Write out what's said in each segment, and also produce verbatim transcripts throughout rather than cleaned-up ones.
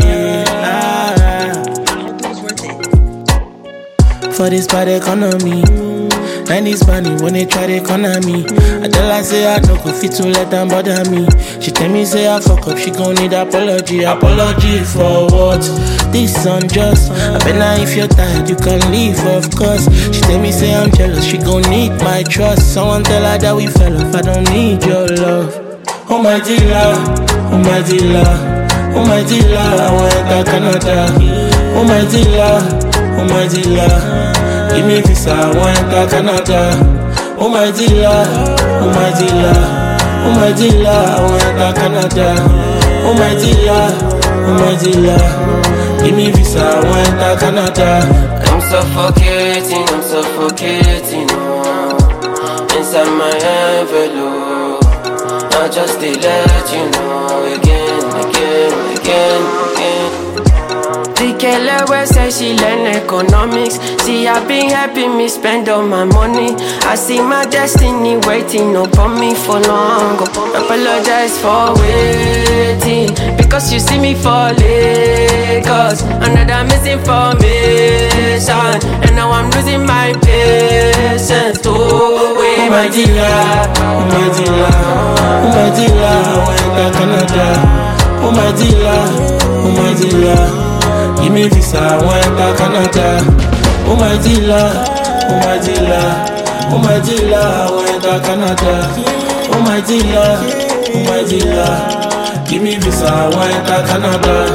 For this bad economy, and this money when they try to corner me. I tell her say I no go fit to let them bother me. She tell me say I fuck up, she gon' need apology. Apology for what? This unjust. I bet now if you're tired you can leave, of course. She tell me say I'm jealous, she gon' need my trust. Someone tell her that we fell off, I don't need your love. Oh my dealer, oh my dealer, oh my dealer, I want enter Canada. Oh my dealer, oh my dealer, give me visa, I want enter Canada. Oh my dealer, oh my dealer, oh my dealer, I want enter Canada. Oh my dealer, oh my dealer, give me visa, I want enter Canada. I'm suffocating, I'm suffocating, oh, inside my envelope. I just to let you know again, again, again, again. The Kele wey say she learn economics. She have been helping me spend all my money. I see my destiny waiting upon me for long. Apologize for waiting, because you see me for Lagos. Another misinformation, and now I'm losing my patience. Oh, oh my dealer, oh my dealer, oh my dealer, I want enter Canada. Oh my dealer, oh my dealer, give me visa, I want enter Canada. Oh my dealer, oh my dealer, oh my dealer, I want enter Canada. Oh my dealer, oh my dealer, give me visa, I want enter Canada.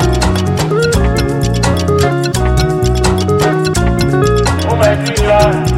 Oh my dealer.